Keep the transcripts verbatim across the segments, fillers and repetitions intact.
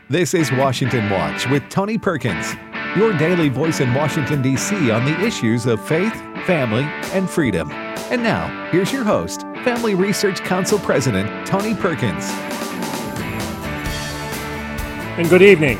This is Washington Watch with Tony Perkins, your daily voice in Washington, D C on the issues of faith, family, and freedom. And now, here's your host, Family Research Council President Tony Perkins. And good evening.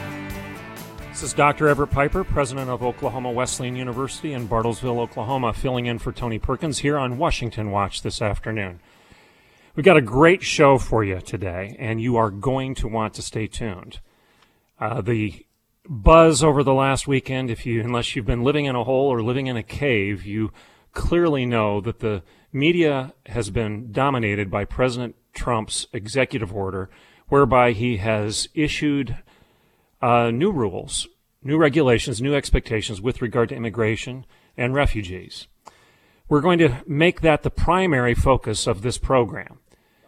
This is Doctor Everett Piper, president of Oklahoma Wesleyan University in Bartlesville, Oklahoma, filling in for Tony Perkins here on Washington Watch this afternoon. We've got a great show for you today, and you are going to want to stay tuned. Uh, the buzz over the last weekend, if you, unless you've been living in a hole or living in a cave, you clearly know that the media has been dominated by President Trump's executive order, whereby he has issued uh, new rules, new regulations, new expectations with regard to immigration and refugees. We're going to make that the primary focus of this program.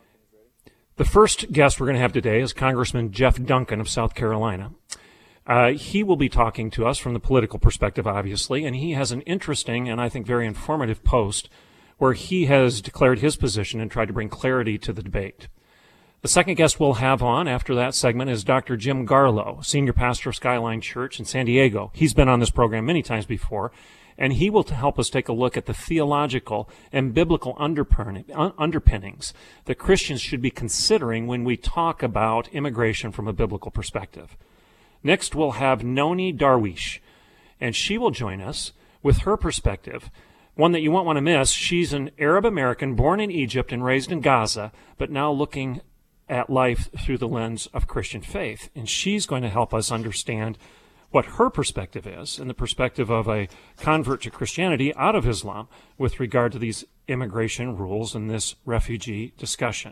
The first guest we're going to have today is Congressman Jeff Duncan of South Carolina. Uh, he will be talking to us from the political perspective, obviously, and he has an interesting and I think very informative post where he has declared his position and tried to bring clarity to the debate. The second guest we'll have on after that segment is Doctor Jim Garlow, senior pastor of Skyline Church in San Diego. He's been on this program many times before, and he will help us take a look at the theological and biblical underpinnings that Christians should be considering when we talk about immigration from a biblical perspective. Next, we'll have Noni Darwish, and she will join us with her perspective, one that you won't want to miss. She's an Arab American born in Egypt and raised in Gaza, but now looking at life through the lens of Christian faith. And she's going to help us understand what her perspective is and the perspective of a convert to Christianity out of Islam with regard to these immigration rules and this refugee discussion.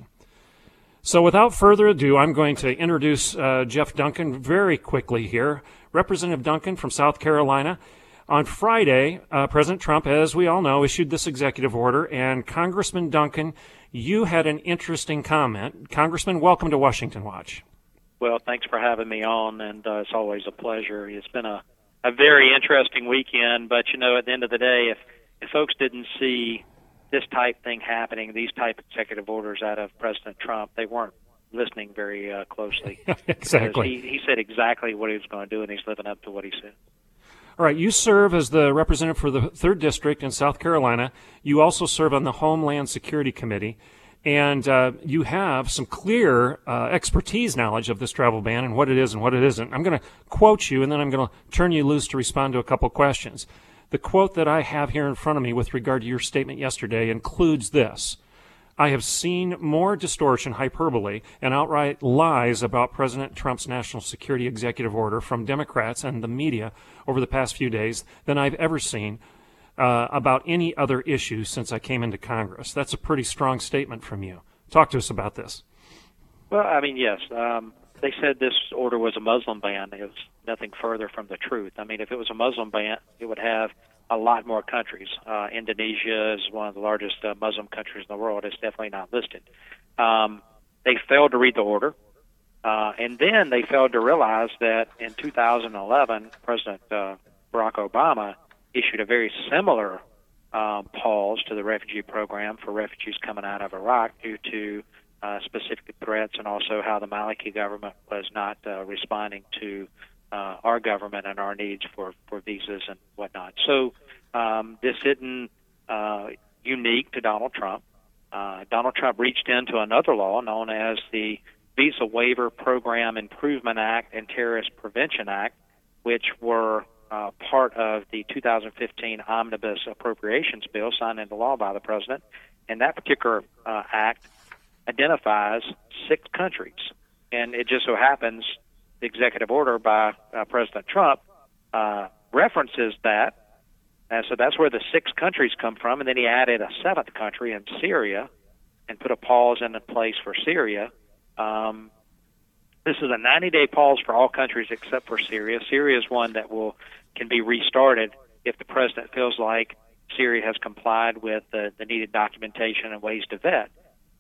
So without further ado, I'm going to introduce uh, Jeff Duncan very quickly here. Representative Duncan from South Carolina. On Friday, uh, President Trump, as we all know, issued this executive order, and Congressman Duncan, you had an interesting comment. Congressman, welcome to Washington Watch. Well, thanks for having me on, and uh, it's always a pleasure. It's been a, a very interesting weekend, but, you know, at the end of the day, if, if folks didn't see this type thing happening, these type of executive orders out of President Trump, they weren't listening very uh, closely. Exactly. He, he said exactly what he was going to do, and he's living up to what he said. All right, you serve as the representative for the third District in South Carolina. You also serve on the Homeland Security Committee. And uh, you have some clear uh, expertise knowledge of this travel ban and what it is and what it isn't. I'm going to quote you, and then I'm going to turn you loose to respond to a couple questions. The quote that I have here in front of me with regard to your statement yesterday includes this: I have seen more distortion, hyperbole, and outright lies about President Trump's national security executive order from Democrats and the media over the past few days than I've ever seen Uh, about any other issue since I came into Congress. That's a pretty strong statement from you. Talk to us about this. Well, I mean, yes. Um, they said this order was a Muslim ban. It was nothing further from the truth. I mean, if it was a Muslim ban, it would have a lot more countries. Uh, Indonesia is one of the largest uh, Muslim countries in the world. It's definitely not listed. Um, they failed to read the order. Uh, and then they failed to realize that in two thousand eleven, President uh, Barack Obama issued a very similar um, pause to the refugee program for refugees coming out of Iraq due to uh, specific threats and also how the Maliki government was not uh, responding to uh, our government and our needs for, for visas and whatnot. So um, this isn't uh, unique to Donald Trump. Uh, Donald Trump reached into another law known as the Visa Waiver Program Improvement Act and Terrorist Prevention Act, which were Uh, part of the two thousand fifteen Omnibus Appropriations Bill signed into law by the President. And that particular uh, act identifies six countries. And it just so happens the executive order by uh, President Trump uh, references that. And so that's where the six countries come from. And then he added a seventh country in Syria and put a pause into place for Syria. Um, This is a ninety-day pause for all countries except for Syria. Syria is one that will can be restarted if the president feels like Syria has complied with the, the needed documentation and ways to vet.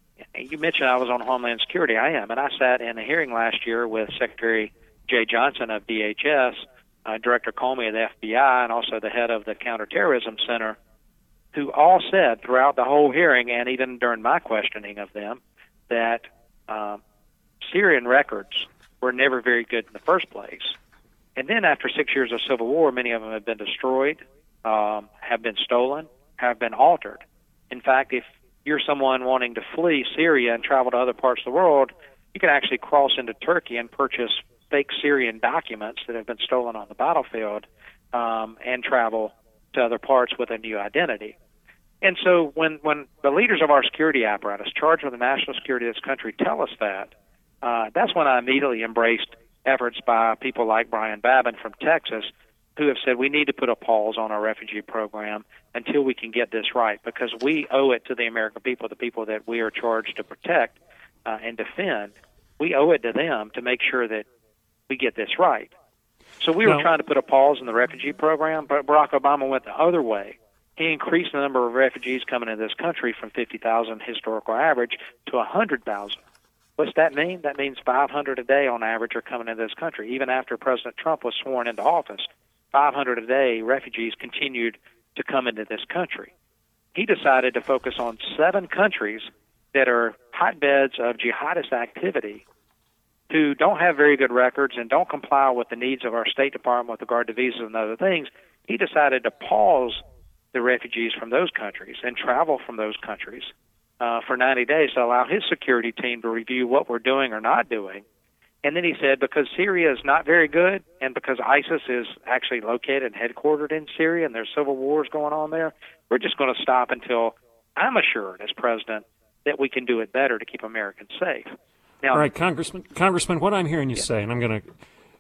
You mentioned I was on Homeland Security. I am, and I sat in a hearing last year with Secretary Jay Johnson of D H S, uh, Director Comey of the F B I, and also the head of the Counterterrorism Center, who all said throughout the whole hearing and even during my questioning of them that uh, Syrian records were never very good in the first place. And then after six years of civil war, many of them have been destroyed, um, have been stolen, have been altered. In fact, if you're someone wanting to flee Syria and travel to other parts of the world, you can actually cross into Turkey and purchase fake Syrian documents that have been stolen on the battlefield um, and travel to other parts with a new identity. And so when, when the leaders of our security apparatus charged with the national security of this country tell us that, uh, that's when I immediately embraced efforts by people like Brian Babin from Texas, who have said we need to put a pause on our refugee program until we can get this right, because we owe it to the American people, the people that we are charged to protect uh, and defend. We owe it to them to make sure that we get this right. So we were no. trying to put a pause in the refugee program, but Barack Obama went the other way. He increased the number of refugees coming into this country from fifty thousand historical average to one hundred thousand. What's that mean? That means five hundred a day on average are coming into this country. Even after President Trump was sworn into office, five hundred a day refugees continued to come into this country. He decided to focus on seven countries that are hotbeds of jihadist activity, who don't have very good records and don't comply with the needs of our State Department with regard to visas and other things. He decided to pause the refugees from those countries and travel from those countries uh, for ninety days to allow his security team to review what we're doing or not doing. And then he said, because Syria is not very good and because ISIS is actually located and headquartered in Syria and there's civil wars going on there, we're just going to stop until I'm assured as president that we can do it better to keep Americans safe. Now, all right, Congressman, Congressman, what I'm hearing you yeah. say, and I'm going to,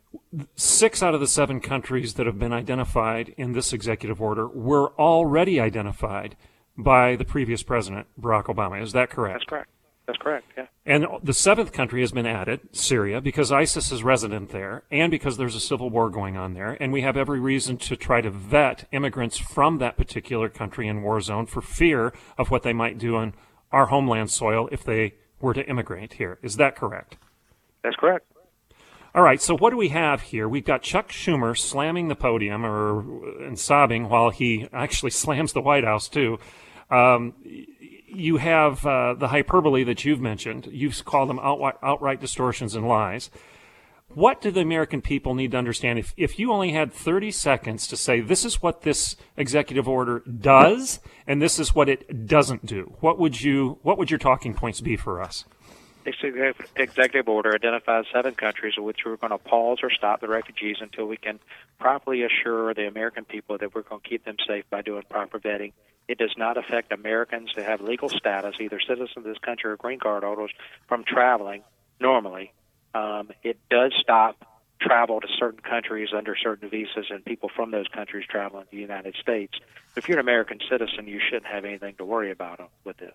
six out of the seven countries that have been identified in this executive order were already identified by the previous president, Barack Obama. Is that correct? That's correct. That's correct, yeah. And the seventh country has been added, Syria, because ISIS is resident there and because there's a civil war going on there. And we have every reason to try to vet immigrants from that particular country and war zone for fear of what they might do on our homeland soil if they were to immigrate here. Is that correct? That's correct. All right, so what do we have here? We've got Chuck Schumer slamming the podium or and sobbing while he actually slams the White House, too. Um, you have uh, the hyperbole that you've mentioned. You've called them outright, outright distortions and lies. What do the American people need to understand? If, if you only had thirty seconds to say, this is what this executive order does and this is what it doesn't do, what would you, what would your talking points be for us? This executive order identifies seven countries in which we're going to pause or stop the refugees until we can properly assure the American people that we're going to keep them safe by doing proper vetting. It does not affect Americans that have legal status, either citizens of this country or green card holders, from traveling normally. Um, it does stop travel to certain countries under certain visas and people from those countries traveling to the United States. If you're an American citizen, you shouldn't have anything to worry about with this.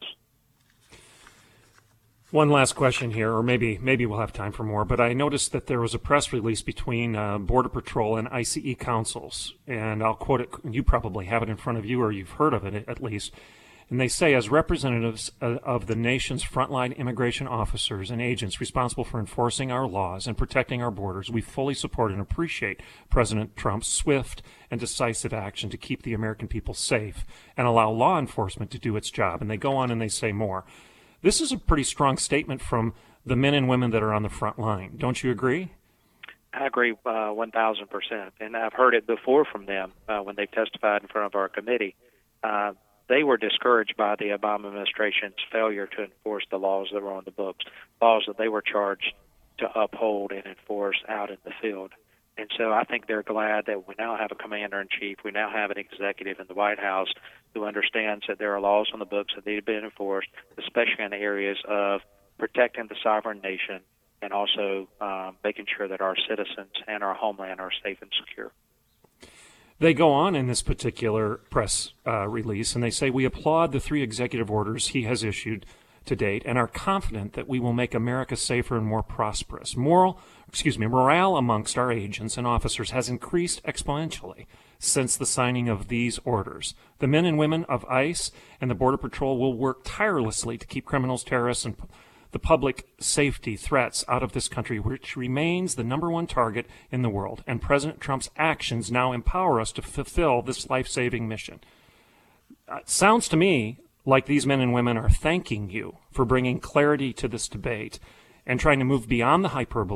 One last question here, or maybe maybe we'll have time for more, but I noticed that there was a press release between uh, Border Patrol and I C E councils, and I'll quote it. You probably have it in front of you, or you've heard of it at least. And they say, as representatives of the nation's frontline immigration officers and agents responsible for enforcing our laws and protecting our borders, we fully support and appreciate President Trump's swift and decisive action to keep the American people safe and allow law enforcement to do its job. And they go on and they say more. This is a pretty strong statement from the men and women that are on the front line. Don't you agree? I agree uh, one thousand percent. And I've heard it before from them uh, when they've testified in front of our committee. Uh, they were discouraged by the Obama administration's failure to enforce the laws that were on the books, laws that they were charged to uphold and enforce out in the field. And so I think they're glad that we now have a commander-in-chief, we now have an executive in the White House who understands that there are laws on the books that need to be enforced, especially in the areas of protecting the sovereign nation and also um, making sure that our citizens and our homeland are safe and secure. They go on in this particular press uh, release, and they say, we applaud the three executive orders he has issued to date and are confident that we will make America safer and more prosperous. Moral, excuse me, morale amongst our agents and officers has increased exponentially since the signing of these orders. The men and women of ICE and the Border Patrol will work tirelessly to keep criminals, terrorists, and the public safety threats out of this country, which remains the number one target in the world. And President Trump's actions now empower us to fulfill this life-saving mission. Uh, sounds to me like these men and women are thanking you for bringing clarity to this debate and trying to move beyond the hyperbole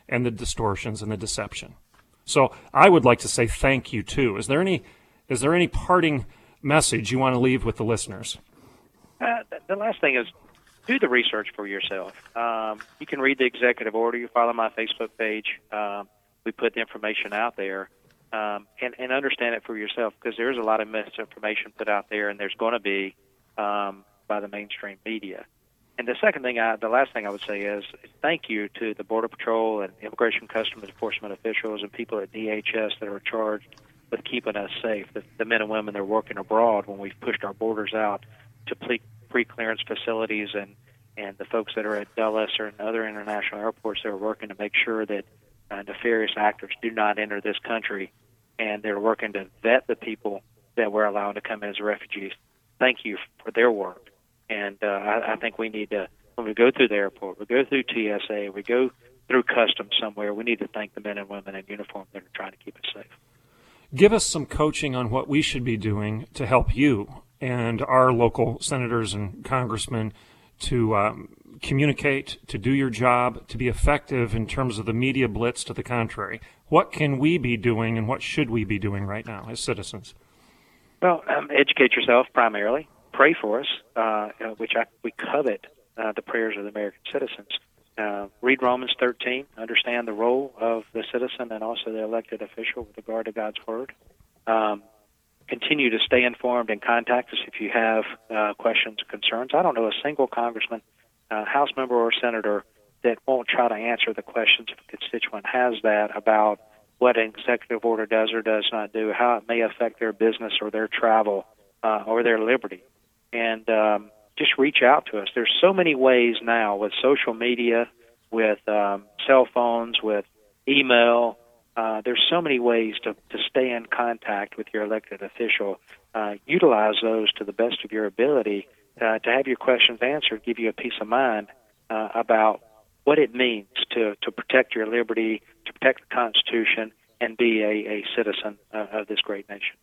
and the distortions and the deception. So I would like to say thank you too. Is there any is there any parting message you want to leave with the listeners? Uh, the last thing is do the research for yourself. Um, you can read the executive order. You follow my Facebook page. Um, we put the information out there, um, and, and understand it for yourself, because there's a lot of misinformation put out there, and there's going to be um, by the mainstream media. And the second thing, I, the last thing I would say is thank you to the Border Patrol and Immigration Customs Enforcement officials and people at D H S that are charged with keeping us safe, the, the men and women that are working abroad when we've pushed our borders out to pre- pre-clearance facilities, and, and the folks that are at Dulles or in other international airports that are working to make sure that uh, nefarious actors do not enter this country, and they're working to vet the people that we're allowed to come in as refugees. Thank you for their work. And uh, I, I think we need to, when we go through the airport, we go through T S A, we go through customs somewhere, we need to thank the men and women in uniform that are trying to keep us safe. Give us some coaching on what we should be doing to help you and our local senators and congressmen to um, communicate, to do your job, to be effective in terms of the media blitz to the contrary. What can we be doing, and what should we be doing right now as citizens? Well, um, educate yourself primarily. Pray for us, uh, which I, we covet uh, the prayers of the American citizens. Uh, read Romans thirteen, understand the role of the citizen and also the elected official with regard to God's Word. Um, continue to stay informed and contact us if you have uh, questions or concerns. I don't know a single congressman, uh, House member, or senator that won't try to answer the questions if a constituent has that about what an executive order does or does not do, how it may affect their business or their travel uh, or their liberty. And um, just reach out to us. There's so many ways now with social media, with um, cell phones, with email. Uh, there's so many ways to, to stay in contact with your elected official. Uh, utilize those to the best of your ability uh, to have your questions answered, give you a peace of mind uh, about what it means to, to protect your liberty, to protect the Constitution, and be a, a citizen uh, of this great nation.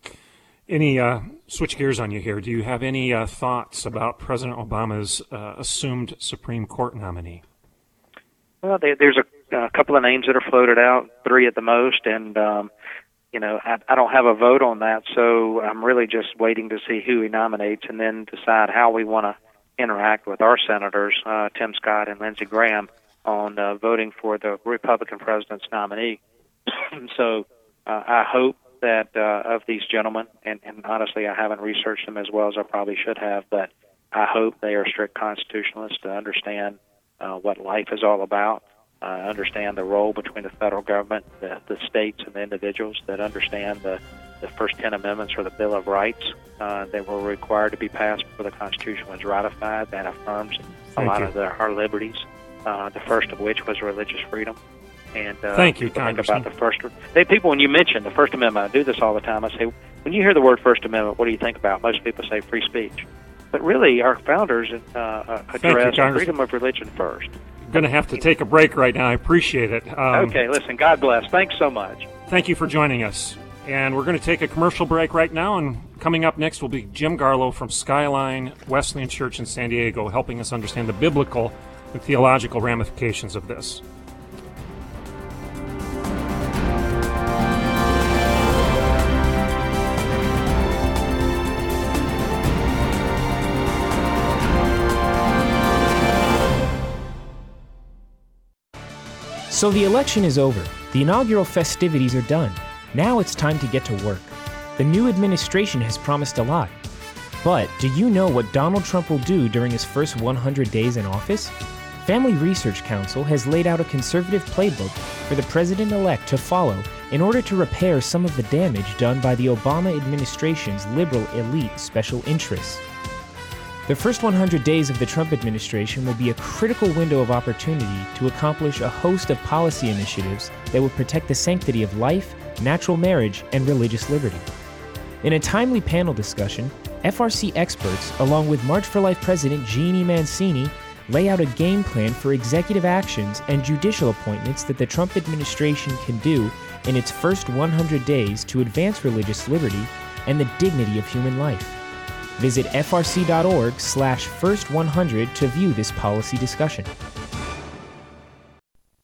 Any, uh, switch gears on you here, do you have any uh, thoughts about President Obama's uh, assumed Supreme Court nominee? Well, there, there's a, a couple of names that are floated out, three at the most, and, um, you know, I, I don't have a vote on that, so I'm really just waiting to see who he nominates and then decide how we want to interact with our senators, uh, Tim Scott and Lindsey Graham, on uh, voting for the Republican president's nominee. So uh, I hope that uh, of these gentlemen, and, and honestly I haven't researched them as well as I probably should have, but I hope they are strict constitutionalists to understand uh, what life is all about, uh, understand the role between the federal government, the, the states, and the individuals, that understand the, the first ten amendments or the Bill of Rights uh, that were required to be passed before the Constitution was ratified. That affirms Thank a lot you. of the, our liberties, uh, the first of which was religious freedom. And uh, Thank you, think Congressman. about the first. They, people, when you mention the First Amendment, I do this all the time. I say, when you hear the word First Amendment, what do you think about? Most people say free speech, but really, our founders uh, addressed freedom of religion first. Going to have to take a break right now. I appreciate it. Um, okay, listen. God bless. Thanks so much. Thank you for joining us. And we're going to take a commercial break right now. And coming up next will be Jim Garlow from Skyline Wesleyan Church in San Diego, helping us understand the biblical and theological ramifications of this. So the election is over. The inaugural festivities are done. Now it's time to get to work. The new administration has promised a lot. But do you know what Donald Trump will do during his first one hundred days in office? Family Research Council has laid out a conservative playbook for the president-elect to follow in order to repair some of the damage done by the Obama administration's liberal elite special interests. The first one hundred days of the Trump administration will be a critical window of opportunity to accomplish a host of policy initiatives that will protect the sanctity of life, natural marriage, and religious liberty. In a timely panel discussion, F R C experts, along with March for Life President Jeannie Mancini, lay out a game plan for executive actions and judicial appointments that the Trump administration can do in its first one hundred days to advance religious liberty and the dignity of human life. Visit frc.org slash first 100 to view this policy discussion.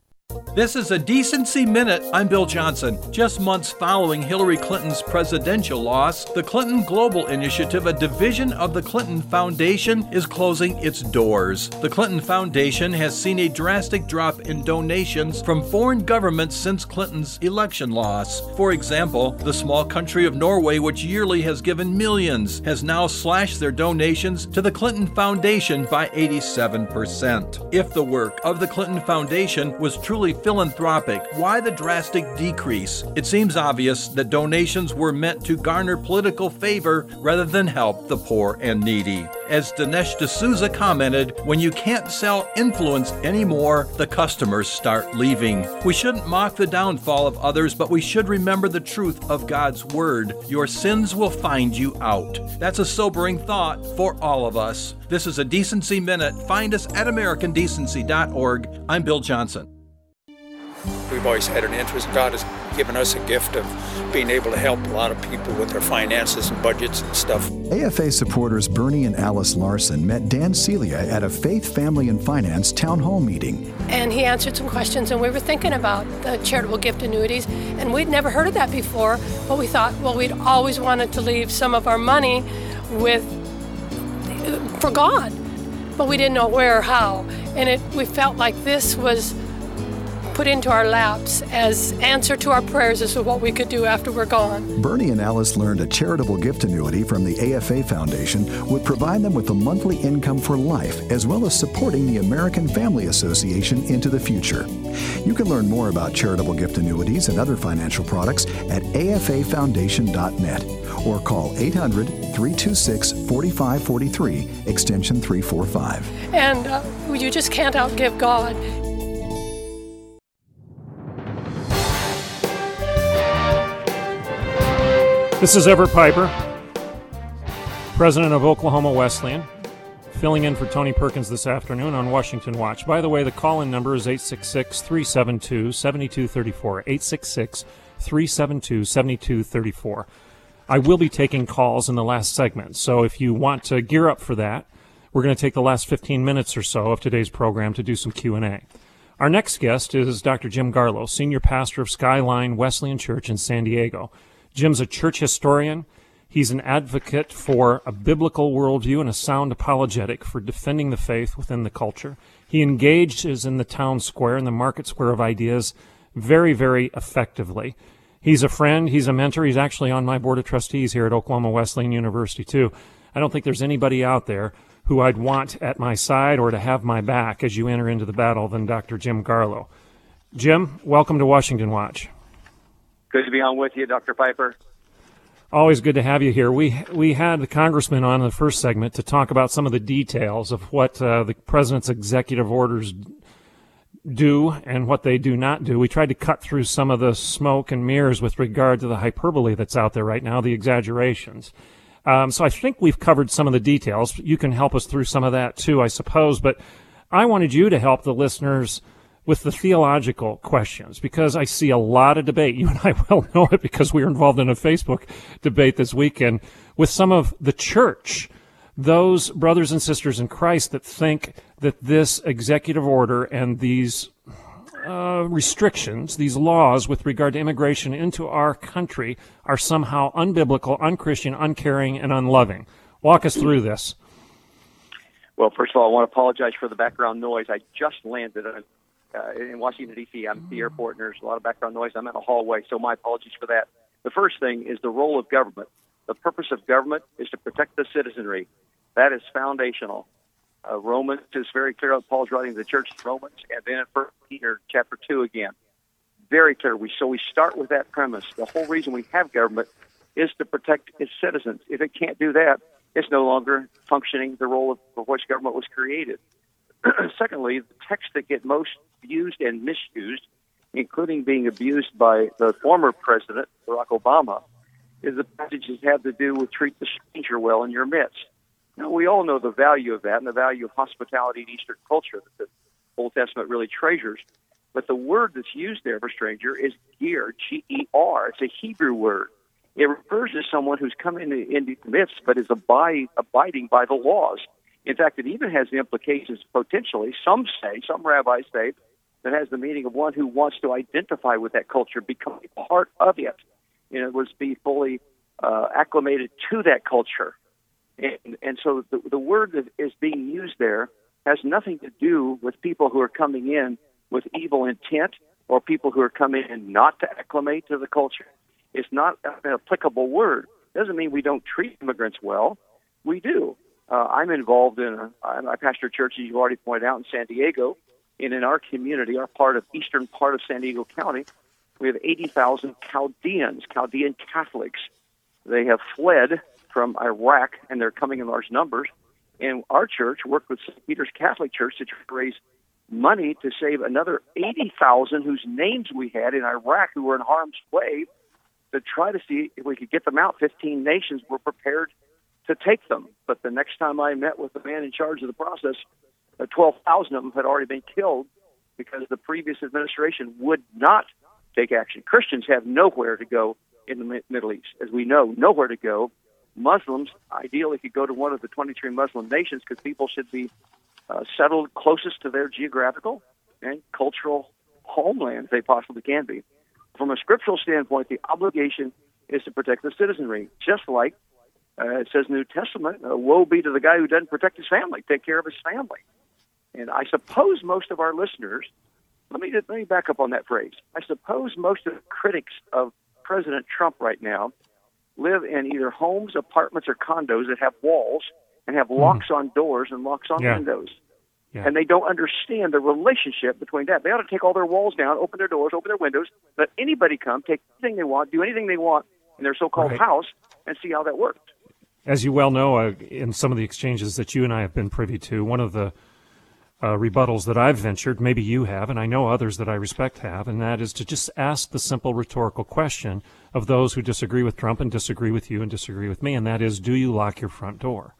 This is a Decency Minute. I'm Bill Johnson. Just months following Hillary Clinton's presidential loss, the Clinton Global Initiative, a division of the Clinton Foundation, is closing its doors. The Clinton Foundation has seen a drastic drop in donations from foreign governments since Clinton's election loss. For example, the small country of Norway, which yearly has given millions, has now slashed their donations to the Clinton Foundation by eighty-seven percent. If the work of the Clinton Foundation was truly philanthropic, why the drastic decrease? It seems obvious that donations were meant to garner political favor rather than help the poor and needy. As Dinesh D'Souza commented, when you can't sell influence anymore, the customers start leaving. We shouldn't mock the downfall of others, but we should remember the truth of God's word. Your sins will find you out. That's a sobering thought for all of us. This is a Decency Minute. Find us at american decency dot org. I'm Bill Johnson. We've always had an interest. God has given us a gift of being able to help a lot of people with their finances and budgets and stuff. A F A supporters Bernie and Alice Larson met Dan Celia at a Faith, Family, and Finance town hall meeting. And he answered some questions, and we were thinking about the charitable gift annuities, and we'd never heard of that before, but we thought, well, we'd always wanted to leave some of our money with for God, but we didn't know where or how. And it we felt like this was put into our laps as answer to our prayers as to what we could do after we're gone. Bernie and Alice learned a charitable gift annuity from the A F A Foundation would provide them with a monthly income for life, as well as supporting the American Family Association into the future. You can learn more about charitable gift annuities and other financial products at a f a foundation dot net or call eight hundred, three two six, four five four three, extension three forty-five. And uh, you just can't outgive God. This is Everett Piper, president of Oklahoma Wesleyan, filling in for Tony Perkins this afternoon on Washington Watch. By the way, the call-in number is eight six six, three seven two, seven two three four, eight six six, three seven two, seven two three four. I will be taking calls in the last segment, so if you want to gear up for that, we're going to take the last fifteen minutes or so of today's program to do some Q and A. Our next guest is Doctor Jim Garlow, senior pastor of Skyline Wesleyan Church in San Diego. Jim's a church historian. He's an advocate for a biblical worldview and a sound apologetic for defending the faith within the culture. He engages in the town square and the market square of ideas very, very effectively. He's a friend. He's a mentor. He's actually on my board of trustees here at Oklahoma Wesleyan University, too. I don't think there's anybody out there who I'd want at my side or to have my back as you enter into the battle than Doctor Jim Garlow. Jim, welcome to Washington Watch. Good to be on with you, Doctor Piper. Always good to have you here. We we had the congressman on in the first segment to talk about some of the details of what uh, the president's executive orders do and what they do not do. We tried to cut through some of the smoke and mirrors with regard to the hyperbole that's out there right now, the exaggerations. Um, so I think we've covered some of the details. You can help us through some of that too, I suppose. But I wanted you to help the listeners with the theological questions, because I see a lot of debate. You and I well know it because we were involved in a Facebook debate this weekend with some of the church, those brothers and sisters in Christ that think that this executive order and these uh, restrictions, these laws with regard to immigration into our country are somehow unbiblical, unchristian, uncaring, and unloving. Walk us through this. Well, first of all, I want to apologize for the background noise. I just landed on Uh, in Washington, D C I'm at the airport, and there's a lot of background noise. I'm in a hallway, so my apologies for that. The first thing is the role of government. The purpose of government is to protect the citizenry. That is foundational. Uh, Romans is very clear. Paul's writing to the church in Romans, and then in First Peter chapter two again. Very clear. We, so we start with that premise. The whole reason we have government is to protect its citizens. If it can't do that, it's no longer functioning the role of, for which government was created. Secondly, the texts that get most used and misused, including being abused by the former president, Barack Obama, is the passages that have to do with treat the stranger well in your midst. Now, we all know the value of that and the value of hospitality in Eastern culture that the Old Testament really treasures. But the word that's used there for stranger is ger, G E R. It's a Hebrew word. It refers to someone who's come into, into the midst but is abide, abiding by the laws. In fact, it even has the implications potentially, some say, some rabbis say, that has the meaning of one who wants to identify with that culture, become a part of it, in other words, be fully uh, acclimated to that culture. And, and so the, the word that is being used there has nothing to do with people who are coming in with evil intent or people who are coming in not to acclimate to the culture. It's not an applicable word. It doesn't mean we don't treat immigrants well. We do. Uh, I'm involved in, a, I pastor a church, as you already pointed out, in San Diego. And in our community, our part of eastern part of San Diego County, we have eighty thousand Chaldeans, Chaldean Catholics. They have fled from Iraq, and they're coming in large numbers. And our church worked with Saint Peter's Catholic Church to raise money to save another eighty thousand whose names we had in Iraq who were in harm's way, to try to see if we could get them out. fifteen nations were prepared to take them. But the next time I met with the man in charge of the process, uh, twelve thousand of them had already been killed because the previous administration would not take action. Christians have nowhere to go in the Middle East. As we know, nowhere to go. Muslims ideally could go to one of the twenty-three Muslim nations because people should be uh, settled closest to their geographical and cultural homeland they possibly can be. From a scriptural standpoint, the obligation is to protect the citizenry, just like uh, it says in the New Testament, uh, woe be to the guy who doesn't protect his family, take care of his family. And I suppose most of our listeners, let me, let me back up on that phrase. I suppose most of the critics of President Trump right now live in either homes, apartments, or condos that have walls and have locks mm. on doors and locks on yeah. windows. Yeah. And they don't understand the relationship between that. They ought to take all their walls down, open their doors, open their windows, let anybody come, take anything they want, do anything they want in their so-called right. house, and see how that works. As you well know, uh, in some of the exchanges that you and I have been privy to, one of the uh, rebuttals that I've ventured, maybe you have, and I know others that I respect have, and that is to just ask the simple rhetorical question of those who disagree with Trump and disagree with you and disagree with me, and that is, do you lock your front door?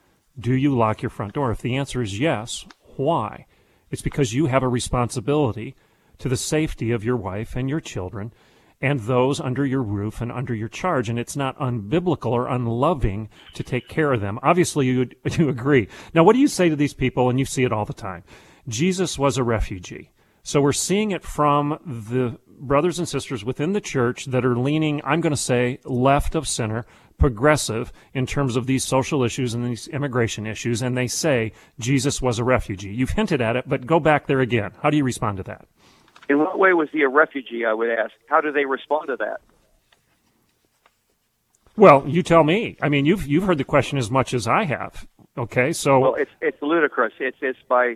Do you lock your front door? If the answer is yes, why? It's because you have a responsibility to the safety of your wife and your children and those under your roof and under your charge, and it's not unbiblical or unloving to take care of them. Obviously, you, you agree. Now, what do you say to these people, and you see it all the time? Jesus was a refugee. So we're seeing it from the brothers and sisters within the church that are leaning, I'm going to say, left of center, progressive in terms of these social issues and these immigration issues, and they say Jesus was a refugee. You've hinted at it, but go back there again. How do you respond to that? In what way was he a refugee, I would ask? How do they respond to that? Well, you tell me. I mean, you've you've heard the question as much as I have. Okay, so well, it's it's ludicrous. It's it's by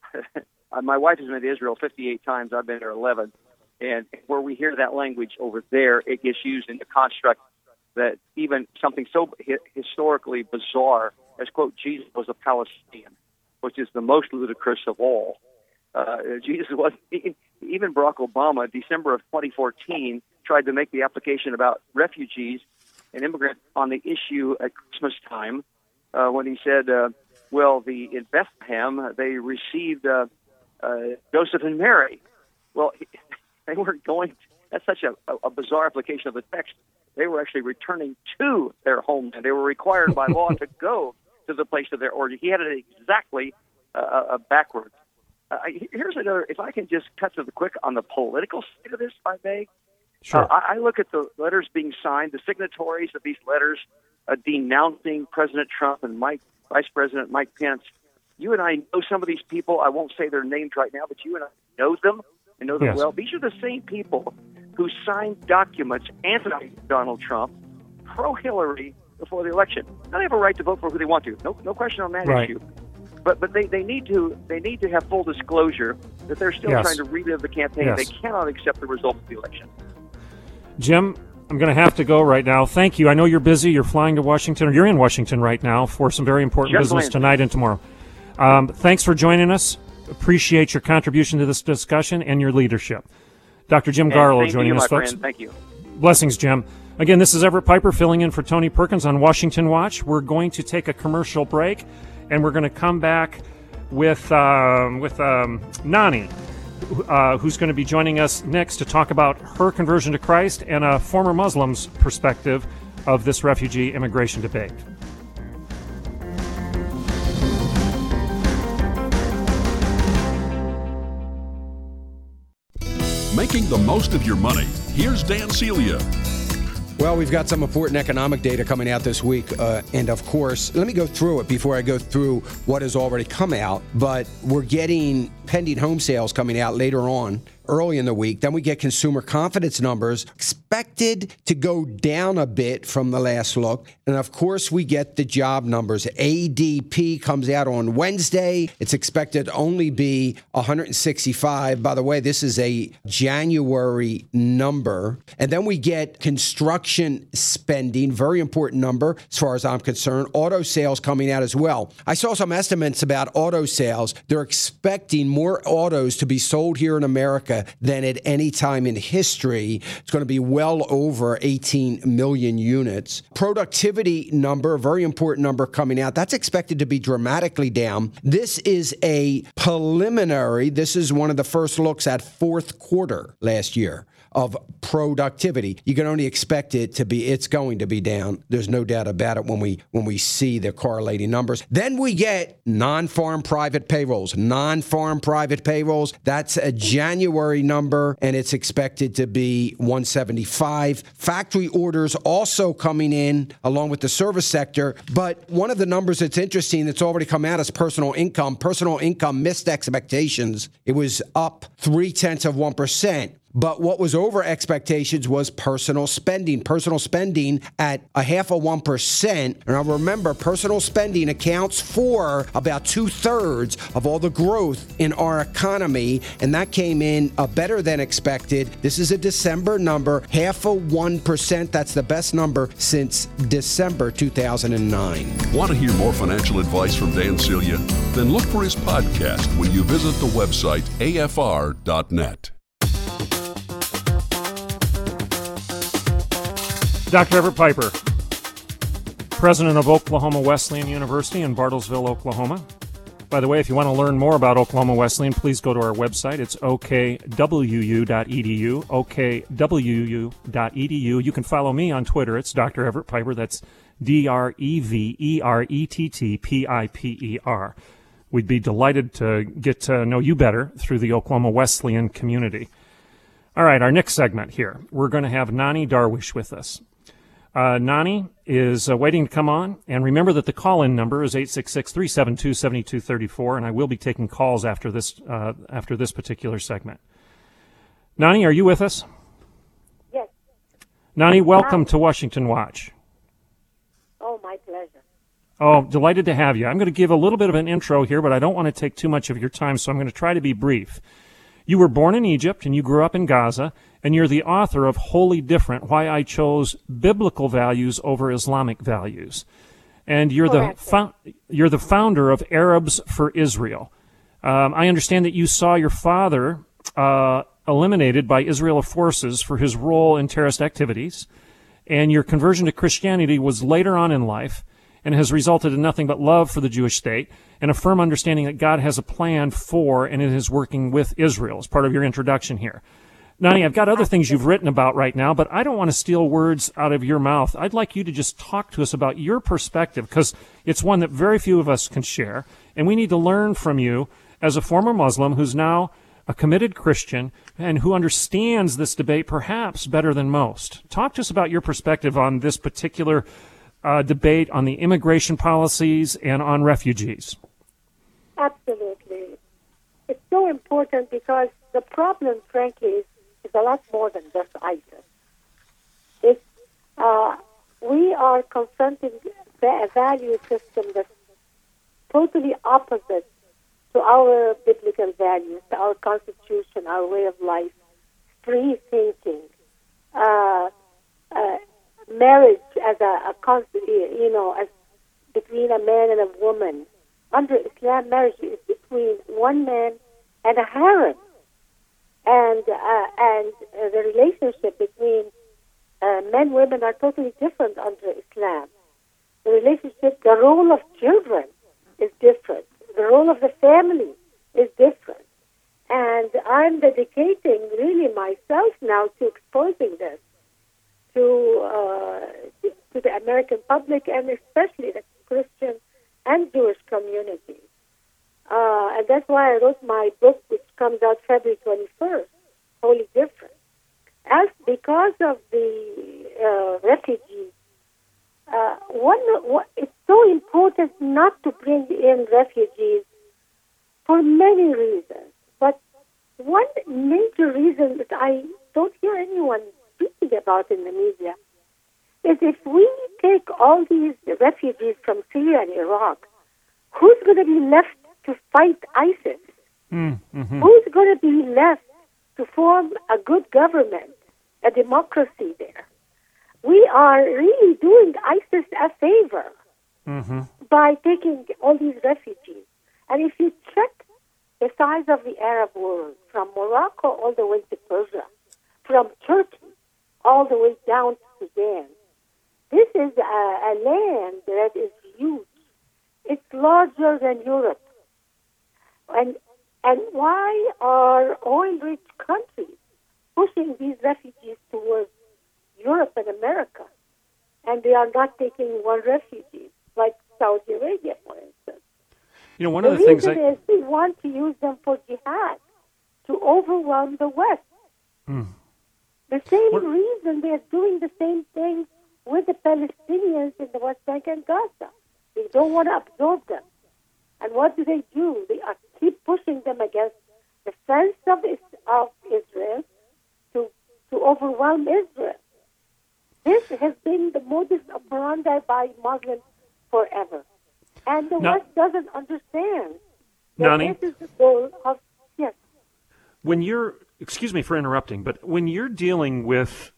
my wife has been to Israel fifty-eight times. I've been there eleven, and where we hear that language over there, it gets used in the construct that even something so hi- historically bizarre as, quote, Jesus was a Palestinian, which is the most ludicrous of all. Uh, Jesus was, even Barack Obama, December of twenty fourteen, tried to make the application about refugees and immigrants on the issue at Christmas time uh, when he said, uh, well, the in Bethlehem, they received uh, uh, Joseph and Mary. Well, they weren't going, that's such a, a bizarre application of the text. They were actually returning to their homeland. They were required by law to go to the place of their origin. He had it exactly uh, uh, backwards. Uh, here's another, if I can just cut to the quick on the political side of this, if I may. Sure. Uh, I, I look at the letters being signed, the signatories of these letters uh, denouncing President Trump and Mike, Vice President Mike Pence. You and I know some of these people. I won't say their names right now, but you and I know them and know them yes. well. These are the same people who signed documents anti-Donald Trump, pro-Hillary before the election. Now they have a right to vote for who they want to. No, no question on that right. issue. But but they, they need to they need to have full disclosure that they're still yes. trying to relive the campaign. Yes. They cannot accept the result of the election. Jim, I'm going to have to go right now. Thank you. I know you're busy. You're flying to Washington, or you're in Washington right now for some very important Just business landed. tonight and tomorrow. Um, thanks for joining us. Appreciate your contribution to this discussion and your leadership. Doctor Jim Garlow joining you, us, my folks. friend. Thank you. Blessings, Jim. Again, this is Everett Piper filling in for Tony Perkins on Washington Watch. We're going to take a commercial break, and we're going to come back with um, with um, Nani, uh, who's going to be joining us next to talk about her conversion to Christ and a former Muslim's perspective of this refugee immigration debate. making the most of your money. Here's Dan Celia. Well, we've got some important economic data coming out this week. Uh, and of course, let me go through it before I go through what has already come out. But we're getting pending home sales coming out later on, early in the week. Then we get consumer confidence numbers expected to go down a bit from the last look. And of course, we get the job numbers. A D P comes out on Wednesday. It's expected to only be one hundred sixty-five. By the way, this is a January number. And then we get construction spending, very important number as far as I'm concerned. Auto sales coming out as well. I saw some estimates about auto sales. They're expecting more autos to be sold here in America than at any time in history. It's going to be well over eighteen million units. Productivity number, a very important number coming out. That's expected to be dramatically down. This is a preliminary. This is one of the first looks at fourth quarter last year of productivity. You can only expect it to be, it's going to be down. There's no doubt about it when we when we see the correlating numbers. Then we get non-farm private payrolls. Non-farm private payrolls, that's a January number, and it's expected to be one seventy-five. Factory orders also coming in along with the service sector. But one of the numbers that's interesting that's already come out is personal income. Personal income missed expectations. It was up three-tenths of one percent. But what was over expectations was personal spending. Personal spending at a half of one percent. And now remember, personal spending accounts for about two-thirds of all the growth in our economy. And that came in uh, better than expected. This is a December number, half of one percent. That's the best number since December two thousand nine. Want to hear more financial advice from Dan Celia? Then look for his podcast when you visit the website A F R dot net. Doctor Everett Piper, president of Oklahoma Wesleyan University in Bartlesville, Oklahoma. By the way, if you want to learn more about Oklahoma Wesleyan, please go to our website. It's O K W U dot E D U, O K W U dot E D U. You can follow me on Twitter. It's Doctor Everett Piper. That's D R E V E R E T T P I P E R. We'd be delighted to get to know you better through the Oklahoma Wesleyan community. All right, our next segment here. We're going to have Nani Darwish with us. Uh, Nani is uh, waiting to come on, and remember that the call-in number is eight six six, three seven two, seven two three four, and I will be taking calls after this uh, after this particular segment. Nani, are you with us? Yes. Nani, welcome Hi. to Washington Watch. Oh, my pleasure. Oh, delighted to have you. I'm going to give a little bit of an intro here, but I don't want to take too much of your time, so I'm going to try to be brief. You were born in Egypt, and you grew up in Gaza, and you're the author of Wholly Different, Why I Chose Biblical Values Over Islamic Values. And you're the fo- you're the founder of Arabs for Israel. Um, I understand that you saw your father uh, eliminated by Israeli forces for his role in terrorist activities, and your conversion to Christianity was later on in life and has resulted in nothing but love for the Jewish state and a firm understanding that God has a plan for and it is working with Israel as part of your introduction here. Nani, I've got other things you've written about right now, but I don't want to steal words out of your mouth. I'd like you to just talk to us about your perspective, because it's one that very few of us can share, and we need to learn from you as a former Muslim who's now a committed Christian and who understands this debate perhaps better than most. Talk to us about your perspective on this particular uh, debate on the immigration policies and on refugees. Absolutely. It's so important because the problem, frankly, is It's a lot more than just ISIS. It's, uh, we are confronting a value system that's totally opposite to our biblical values, to our Constitution, our way of life, free thinking, uh, uh, marriage as a, a concept, you know, as between a man and a woman. Under Islam, marriage is between one man and a harem. And uh, and uh, the relationship between uh, men and women are totally different under Islam. The relationship, the role of children is different. The role of the family is different. And I'm dedicating really myself now to exposing this to uh, to the American public and especially the Christian and Jewish community. Uh, and that's why I wrote my book, which comes out February twenty-first, totally different. As because of the uh, refugees, uh, one, one it's so important not to bring in refugees for many reasons. But one major reason that I don't hear anyone speaking about in the media is if we take all these refugees from Syria and Iraq, who's going to be left to fight ISIS? Mm-hmm. Who's going to be left to form a good government, a democracy there? We are really doing ISIS a favor mm-hmm. by taking all these refugees. And if you check the size of the Arab world, from Morocco all the way to Persia, from Turkey all the way down to Sudan, this is a, a land that is huge. It's larger than Europe. And and why are oil-rich countries pushing these refugees towards Europe and America? And they are not taking one refugee, like Saudi Arabia, for instance. You know, one the of the things reason I... is they want to use them for jihad, to overwhelm the West. Hmm. The same What? reason they're doing the same thing with the Palestinians in the West Bank and Gaza. They don't want to absorb them. And what do they do? They are keep pushing them against the fence of, is, of Israel to, to overwhelm Israel. This has been the modus operandi by Muslims forever. And the No. West doesn't understand that Nani? this is the goal of, yes. When you're, excuse me for interrupting, but when you're dealing with,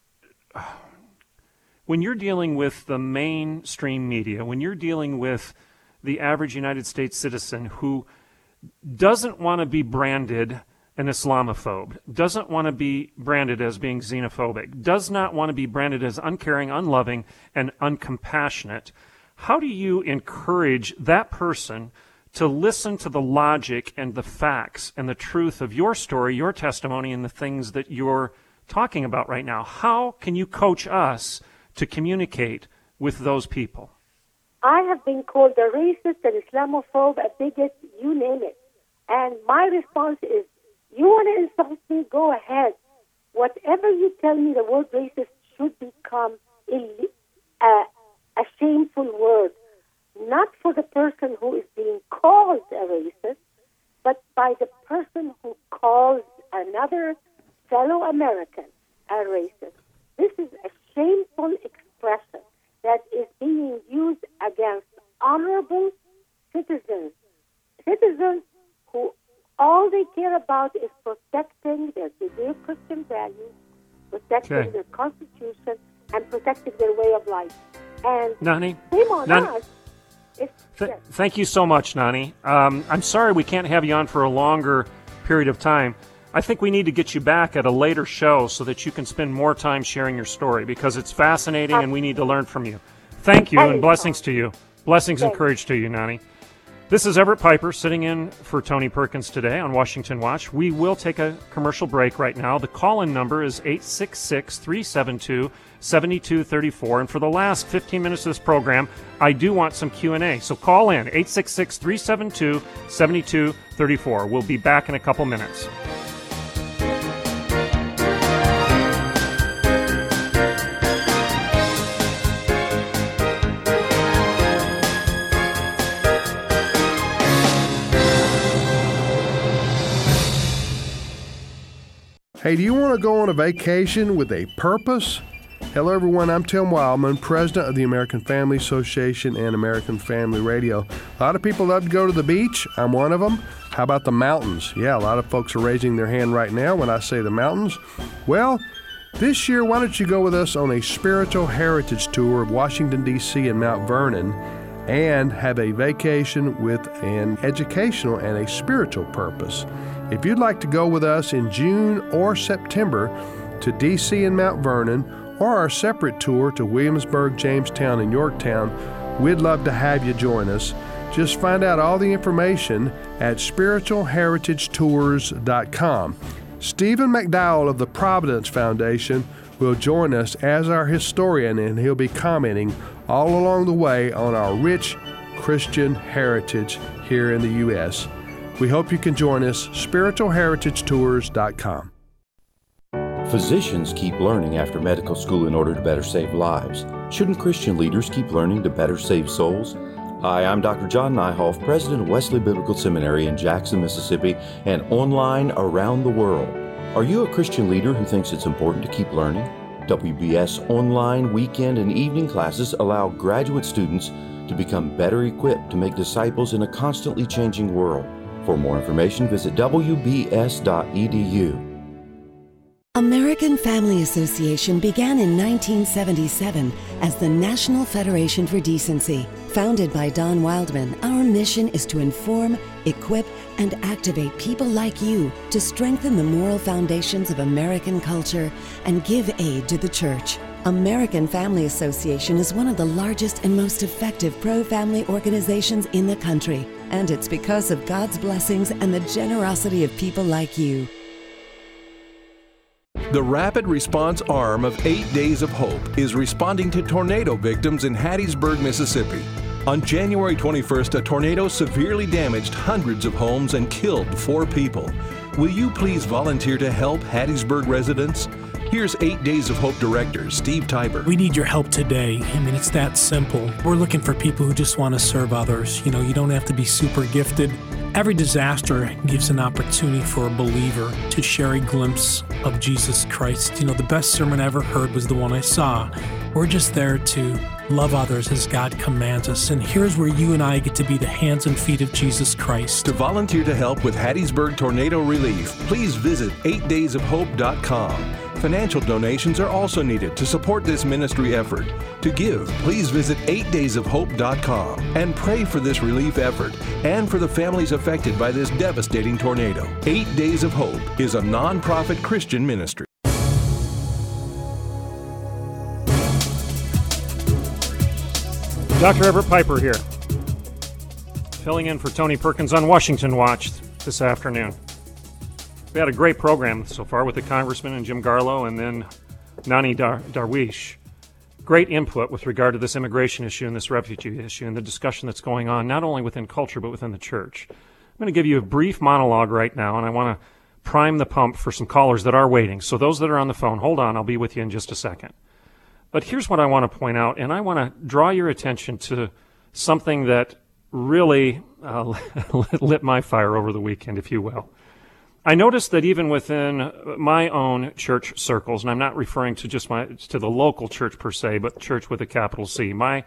when you're dealing with the mainstream media, when you're dealing with the average United States citizen who doesn't want to be branded an Islamophobe, doesn't want to be branded as being xenophobic, does not want to be branded as uncaring, unloving, and uncompassionate, how do you encourage that person to listen to the logic and the facts and the truth of your story, your testimony, and the things that you're talking about right now? How can you coach us to communicate with those people? I have been called a racist, an Islamophobe, a bigot, you name it. And my response is, you want to insult me? Go ahead. Whatever you tell me the word racist should become Ill- uh, a shameful word, not for the person who is being called a racist, but by the person who calls another fellow American a racist. This is a shameful expression that is being used against honorable citizens, citizens who all they care about is protecting their Judeo-Christian values, protecting Okay. their Constitution, and protecting their way of life. And Nani? shame on Nani? us. If, Th- yes. Thank you so much, Nani. Um, I'm sorry we can't have you on for a longer period of time. I think we need to get you back at a later show so that you can spend more time sharing your story because it's fascinating and we need to learn from you. Thank you and blessings to you. Blessings and courage to you, Nani. This is Everett Piper sitting in for Tony Perkins today on Washington Watch. We will take a commercial break right now. The call-in number is eight six six, three seven two, seven two three four. And for the last fifteen minutes of this program, I do want some Q and A. So call in, eight six six, three seven two, seven two three four. We'll be back in a couple minutes. Hey, do you want to go on a vacation with a purpose? Hello, everyone. I'm Tim Wildman, president of the American Family Association and American Family Radio. A lot of people love to go to the beach. I'm one of them. How about the mountains? Yeah, a lot of folks are raising their hand right now when I say the mountains. Well, this year, why don't you go with us on a spiritual heritage tour of Washington, D C and Mount Vernon and have a vacation with an educational and a spiritual purpose. If you'd like to go with us in June or September to D C and Mount Vernon or our separate tour to Williamsburg, Jamestown, and Yorktown, we'd love to have you join us. Just find out all the information at spiritual heritage tours dot com. Stephen McDowell of the Providence Foundation will join us as our historian, and he'll be commenting all along the way on our rich Christian heritage here in the U S We hope you can join us, spiritual heritage tours dot com. Physicians keep learning after medical school in order to better save lives. Shouldn't Christian leaders keep learning to better save souls? Hi, I'm Doctor John Nyhoff, president of Wesley Biblical Seminary in Jackson, Mississippi, and online around the world. Are you a Christian leader who thinks it's important to keep learning? W B S online weekend and evening classes allow graduate students to become better equipped to make disciples in a constantly changing world. For more information, visit w b s dot e d u. American Family Association began in nineteen seventy-seven as the National Federation for Decency. Founded by Don Wildman, our mission is to inform, equip, and activate people like you to strengthen the moral foundations of American culture and give aid to the church. American Family Association is one of the largest and most effective pro-family organizations in the country, and it's because of God's blessings and the generosity of people like you. The Rapid Response Arm of Eight Days of Hope is responding to tornado victims in Hattiesburg, Mississippi. On January twenty-first, a tornado severely damaged hundreds of homes and killed four people. Will you please volunteer to help Hattiesburg residents? Here's Eight Days of Hope Director Steve Tiber. We need your help today. I mean, it's that simple. We're looking for people who just want to serve others. You know, you don't have to be super gifted. Every disaster gives an opportunity for a believer to share a glimpse of Jesus Christ. You know, the best sermon I ever heard was the one I saw. We're just there to love others as God commands us. And here's where you and I get to be the hands and feet of Jesus Christ. To volunteer to help with Hattiesburg tornado relief, please visit eight days of hope dot com. Financial donations are also needed to support this ministry effort. To give, please visit eight days of hope dot com and pray for this relief effort and for the families affected by this devastating tornado. Eight Days of Hope is a non-profit Christian ministry. Doctor Everett Piper here, filling in for Tony Perkins on Washington Watch this afternoon. We had a great program so far with the Congressman and Jim Garlow and then Nani Dar- Darwish. Great input with regard to this immigration issue and this refugee issue and the discussion that's going on not only within culture but within the church. I'm going to give you a brief monologue right now, and I want to prime the pump for some callers that are waiting. So those that are on the phone, hold on, I'll be with you in just a second. But here's what I want to point out, and I want to draw your attention to something that really uh, lit my fire over the weekend, if you will. I noticed that even within my own church circles, and I'm not referring to just my to the local church per se, but church with a capital C, my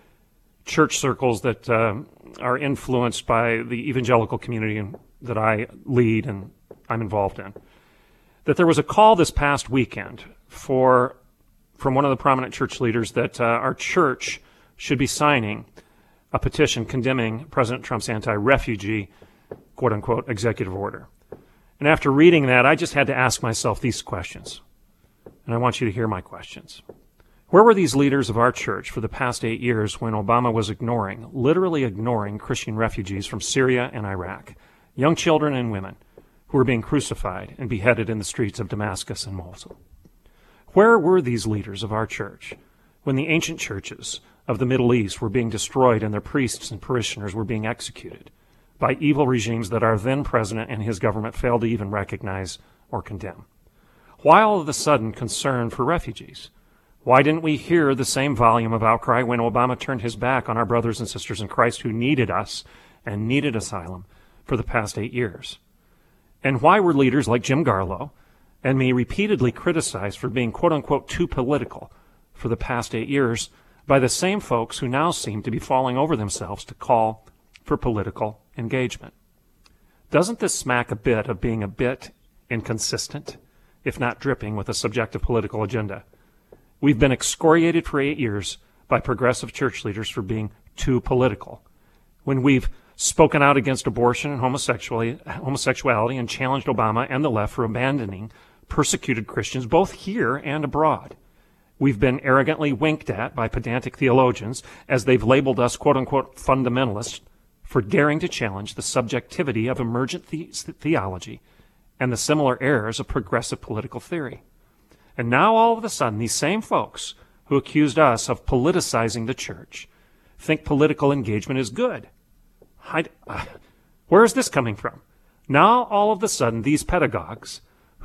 church circles that uh, are influenced by the evangelical community and, that I lead and I'm involved in, that there was a call this past weekend for from one of the prominent church leaders that uh, our church should be signing a petition condemning President Trump's anti-refugee, quote-unquote, executive order. And after reading that, I just had to ask myself these questions. And I want you to hear my questions. Where were these leaders of our church for the past eight years when Obama was ignoring, literally ignoring Christian refugees from Syria and Iraq, young children and women who were being crucified and beheaded in the streets of Damascus and Mosul? Where were these leaders of our church when the ancient churches of the Middle East were being destroyed and their priests and parishioners were being executed by evil regimes that our then president and his government failed to even recognize or condemn? Why all of a sudden concern for refugees? Why didn't we hear the same volume of outcry when Obama turned his back on our brothers and sisters in Christ who needed us and needed asylum for the past eight years? And why were leaders like Jim Garlow and me repeatedly criticized for being quote-unquote too political for the past eight years by the same folks who now seem to be falling over themselves to call for political engagement? Doesn't this smack a bit of being a bit inconsistent, if not dripping with a subjective political agenda? We've been excoriated for eight years by progressive church leaders for being too political. When we've spoken out against abortion and homosexuality, homosexuality and challenged Obama and the left for abandoning persecuted Christians both here and abroad. We've been arrogantly winked at by pedantic theologians as they've labeled us quote-unquote fundamentalists for daring to challenge the subjectivity of emergent the- theology and the similar errors of progressive political theory. And now all of a sudden, these same folks who accused us of politicizing the church think political engagement is good. I, uh, where is this coming from? Now all of a sudden, these pedagogues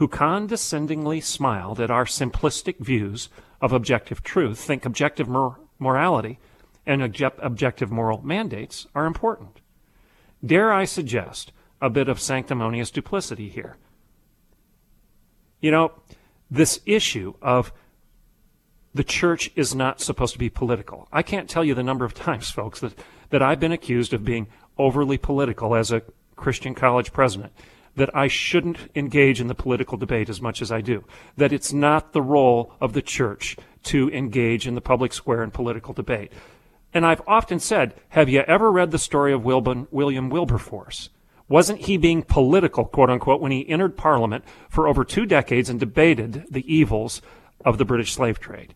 who condescendingly smiled at our simplistic views of objective truth, think objective mor- morality and obje- objective moral mandates are important. Dare I suggest a bit of sanctimonious duplicity here? You know, this issue of the church is not supposed to be political. I can't tell you the number of times, folks, that, that I've been accused of being overly political as a Christian college president, that I shouldn't engage in the political debate as much as I do, that it's not the role of the church to engage in the public square in political debate. And I've often said, have you ever read the story of Wilbur, William Wilberforce? Wasn't he being political, quote unquote, when he entered Parliament for over two decades and debated the evils of the British slave trade?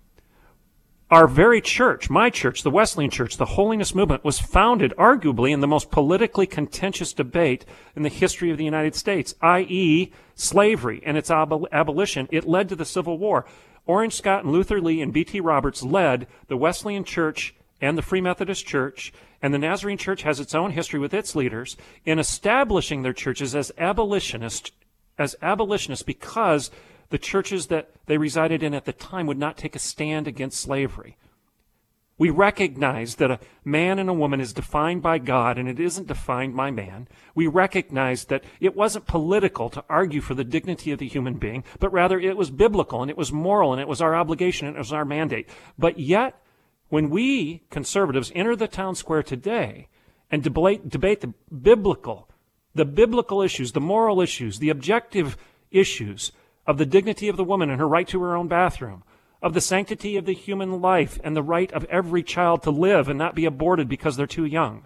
Our very church, my church, the Wesleyan Church, the Holiness Movement, was founded arguably in the most politically contentious debate in the history of the United States, that is slavery and its ab- abolition. It led to the Civil War. Orange Scott and Luther Lee and B T Roberts led the Wesleyan Church and the Free Methodist Church, and the Nazarene Church has its own history with its leaders in establishing their churches as abolitionists, as abolitionists because the churches that they resided in at the time would not take a stand against slavery. We recognize that a man and a woman is defined by God, and it isn't defined by man. We recognize that it wasn't political to argue for the dignity of the human being, but rather it was biblical, and it was moral, and it was our obligation, and it was our mandate. But yet, when we conservatives enter the town square today and debate, debate the biblical, the biblical issues, the moral issues, the objective issues of the dignity of the woman and her right to her own bathroom, of the sanctity of the human life and the right of every child to live and not be aborted because they're too young,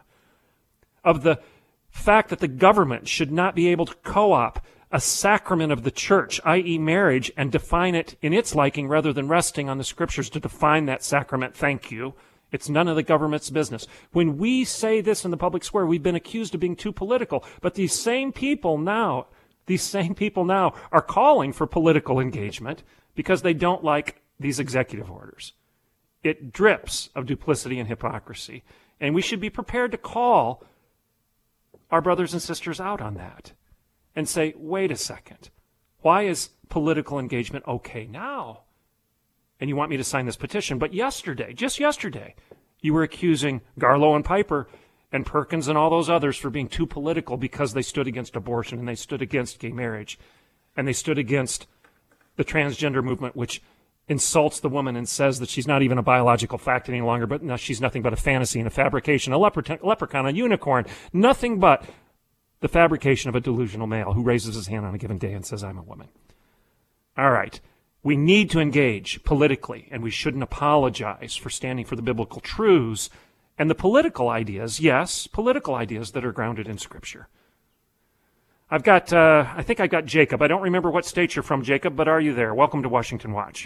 of the fact that the government should not be able to co-opt a sacrament of the church, that is marriage, and define it in its liking rather than resting on the scriptures to define that sacrament. Thank you. It's none of the government's business. When we say this in the public square, we've been accused of being too political. But these same people now, these same people now are calling for political engagement because they don't like these executive orders. It drips of duplicity and hypocrisy. And we should be prepared to call our brothers and sisters out on that and say, wait a second, why is political engagement okay now? And you want me to sign this petition, but yesterday, just yesterday, you were accusing Garlow and Piper and Perkins and all those others for being too political because they stood against abortion and they stood against gay marriage and they stood against the transgender movement, which insults the woman and says that she's not even a biological fact any longer, but no, she's nothing but a fantasy and a fabrication, a leprechaun, leprechaun, a unicorn, nothing but the fabrication of a delusional male who raises his hand on a given day and says, I'm a woman. All right. We need to engage politically, and we shouldn't apologize for standing for the biblical truths and the political ideas, yes, political ideas that are grounded in Scripture. I've got, uh, I think I've got Jacob. I don't remember what state you're from, Jacob, but are you there? Welcome to Washington Watch.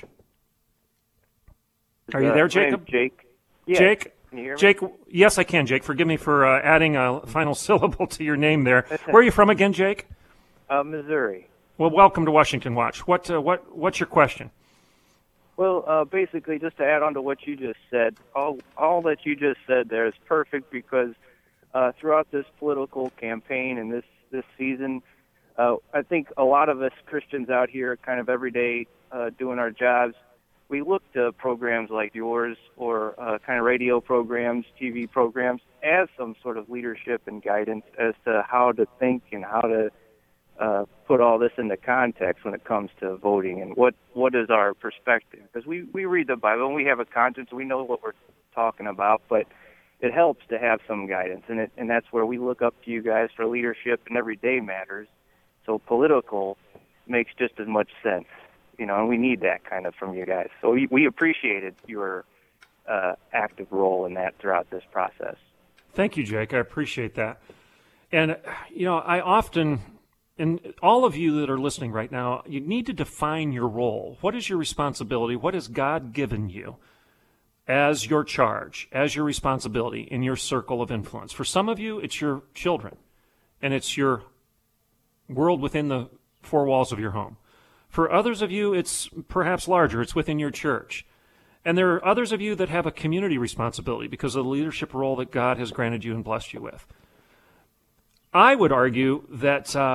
Are you there, Jacob? Jake. Yeah. Jake? Can you hear me? Jake, yes, I can, Jake. Forgive me for uh, adding a final syllable to your name there. Where are you from again, Jake? Uh, Missouri. Well, welcome to Washington Watch. What, uh, what, what's your question? Well, uh, basically, just to add on to what you just said, all all that you just said there is perfect because uh, throughout this political campaign and this this season, uh, I think a lot of us Christians out here, kind of every day uh, doing our jobs, we look to programs like yours or uh, kind of radio programs, T V programs, as some sort of leadership and guidance as to how to think and how to uh, put all this into context when it comes to voting and what, what is our perspective. Because we, we read the Bible and we have a conscience, we know what we're talking about, but it helps to have some guidance, and it, and that's where we look up to you guys for leadership in everyday matters. So political makes just as much sense. You know, and we need that kind of from you guys. So we, we appreciated your uh, active role in that throughout this process. Thank you, Jake. I appreciate that. And, you know, I often, and all of you that are listening right now, you need to define your role. What is your responsibility? What has God given you as your charge, as your responsibility in your circle of influence? For some of you, it's your children, and it's your world within the four walls of your home. For others of you, it's perhaps larger. It's within your church. And there are others of you that have a community responsibility because of the leadership role that God has granted you and blessed you with. I would argue that um,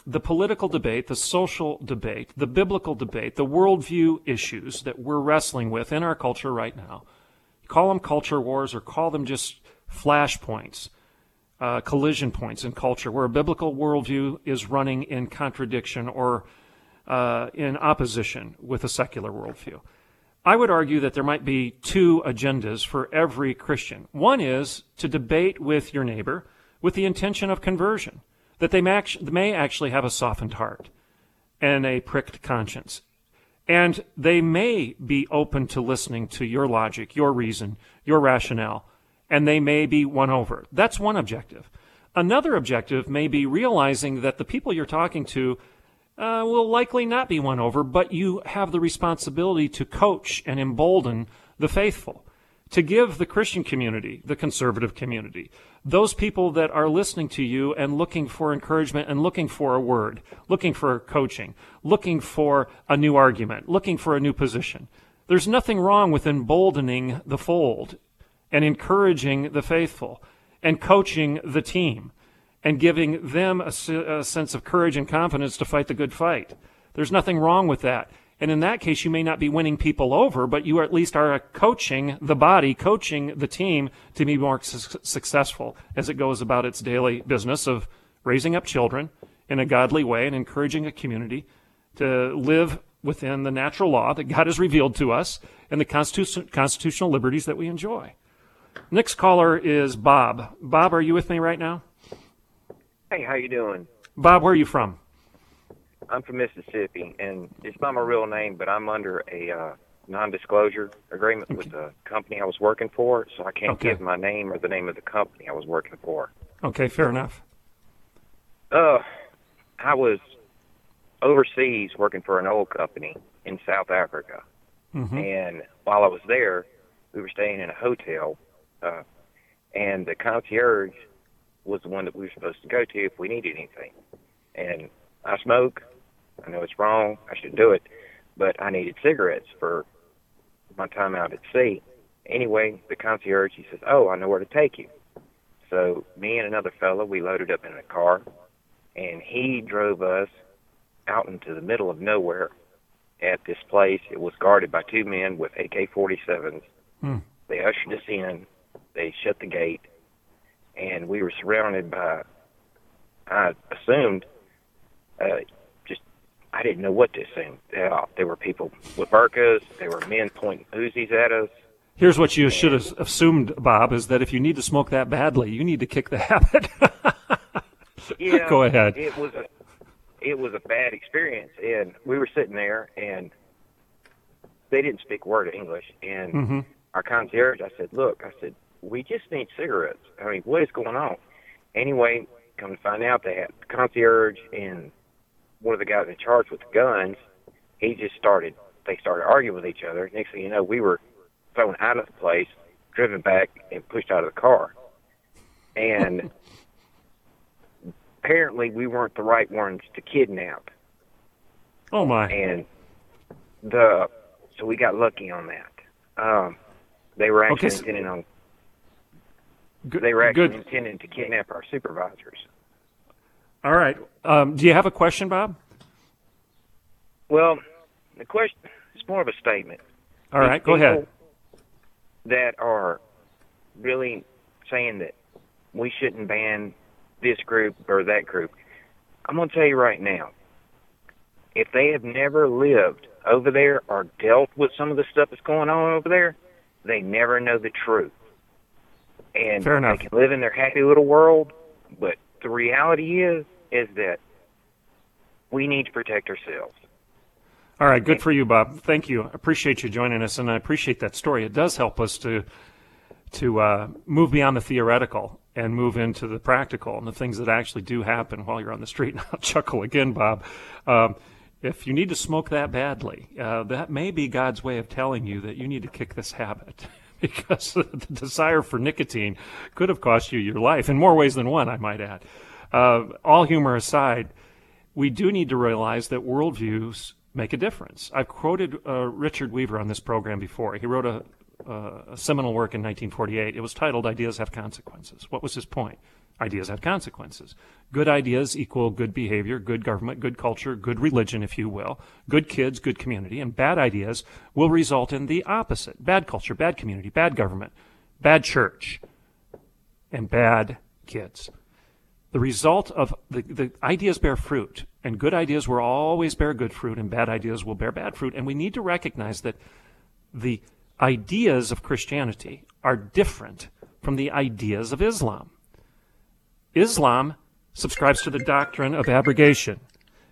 the political debate, the social debate, the biblical debate, the worldview issues that we're wrestling with in our culture right now, call them culture wars or call them just flashpoints, uh, collision points in culture where a biblical worldview is running in contradiction or uh, in opposition with a secular worldview. I would argue that there might be two agendas for every Christian. One is to debate with your neighbor with the intention of conversion, that they may actually have a softened heart and a pricked conscience. And they may be open to listening to your logic, your reason, your rationale, and they may be won over. That's one objective. Another objective may be realizing that the people you're talking to uh, will likely not be won over, but you have the responsibility to coach and embolden the faithful, to give the Christian community, the conservative community, those people that are listening to you and looking for encouragement and looking for a word, looking for coaching, looking for a new argument, looking for a new position. There's nothing wrong with emboldening the fold and encouraging the faithful and coaching the team and giving them a, a sense of courage and confidence to fight the good fight. There's nothing wrong with that. And in that case, you may not be winning people over, but you at least are coaching the body, coaching the team to be more su- successful as it goes about its daily business of raising up children in a godly way and encouraging a community to live within the natural law that God has revealed to us and the constitu- constitutional liberties that we enjoy. Next caller is Bob. Bob, are you with me right now? Hey, how you doing? Bob, where are you from? I'm from Mississippi, and it's not my real name, but I'm under a uh, non-disclosure agreement okay. with the company I was working for, so I can't okay. give my name or the name of the company I was working for. Okay, fair enough. Uh, I was overseas working for an oil company in South Africa, mm-hmm. and while I was there, we were staying in a hotel, uh, and the concierge was the one that we were supposed to go to if we needed anything. And I smoke. I know it's wrong. I should do it. But I needed cigarettes for my time out at sea. Anyway, the concierge, he says, oh, I know where to take you. So me and another fellow, we loaded up in a car, and he drove us out into the middle of nowhere at this place. It was guarded by two men with A K forty-sevens. Hmm. They ushered us in. They shut the gate. And we were surrounded by, I assumed, uh, just, I didn't know what to assume. Uh, there were people with burqas. There were men pointing Uzis at us. Here's what you and, should have assumed, Bob, is that if you need to smoke that badly, you need to kick the habit. Yeah, go ahead. It was a, it was a bad experience. And we were sitting there, and they didn't speak a word of English. And mm-hmm. our concierge, I said, look, I said, we just need cigarettes. I mean, what is going on? Anyway, come to find out that the concierge and one of the guys in charge with the guns, he just started, they started arguing with each other. Next thing you know, we were thrown out of the place, driven back, and pushed out of the car. And apparently we weren't the right ones to kidnap. Oh, my. And the, so we got lucky on that. Um, they were actually okay, so- intending on Good, they were actually good. intending to kidnap our supervisors. All right. Um, do you have a question, Bob? Well, the question is more of a statement. All right, go ahead. That are really saying that we shouldn't ban this group or that group. I'm going to tell you right now, if they have never lived over there or dealt with some of the stuff that's going on over there, they never know the truth. And Fair enough. They can live in their happy little world, but the reality is, is that we need to protect ourselves. All right, good for you, Bob. Thank you. I appreciate you joining us, and I appreciate that story. It does help us to to uh, move beyond the theoretical and move into the practical and the things that actually do happen while you're on the street. And I'll chuckle again, Bob. Um, if you need to smoke that badly, uh, that may be God's way of telling you that you need to kick this habit. Because the desire for nicotine could have cost you your life in more ways than one, I might add. Uh, all humor aside, we do need to realize that worldviews make a difference. I've quoted uh, Richard Weaver on this program before. He wrote a, uh, a seminal work in nineteen forty-eight. It was titled Ideas Have Consequences. What was his point? Ideas have consequences. Good ideas equal good behavior, good government, good culture, good religion, if you will, good kids, good community, and bad ideas will result in the opposite. Bad culture, bad community, bad government, bad church, and bad kids. The result of the, the ideas bear fruit, and good ideas will always bear good fruit, and bad ideas will bear bad fruit. And we need to recognize that the ideas of Christianity are different from the ideas of Islam. Islam subscribes to the doctrine of abrogation.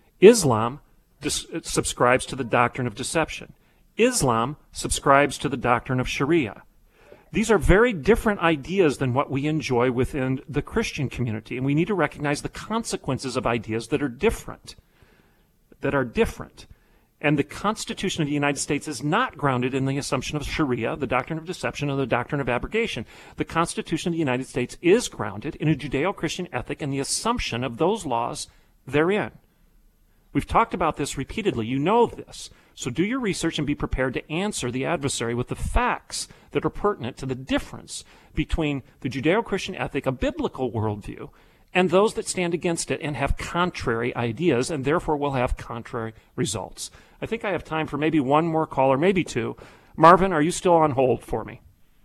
Islam dis- subscribes to the doctrine of deception. Islam subscribes to the doctrine of Sharia. These are very different ideas than what we enjoy within the Christian community, and we need to recognize the consequences of ideas that are different, that are different. And the Constitution of the United States is not grounded in the assumption of Sharia, the doctrine of deception, or the doctrine of abrogation. The Constitution of the United States is grounded in a Judeo-Christian ethic and the assumption of those laws therein. We've talked about this repeatedly. You know this. So do your research and be prepared to answer the adversary with the facts that are pertinent to the difference between the Judeo-Christian ethic, a biblical worldview, and those that stand against it and have contrary ideas and therefore will have contrary results. I think I have time for maybe one more caller, maybe two. Marvin, are you still on hold for me?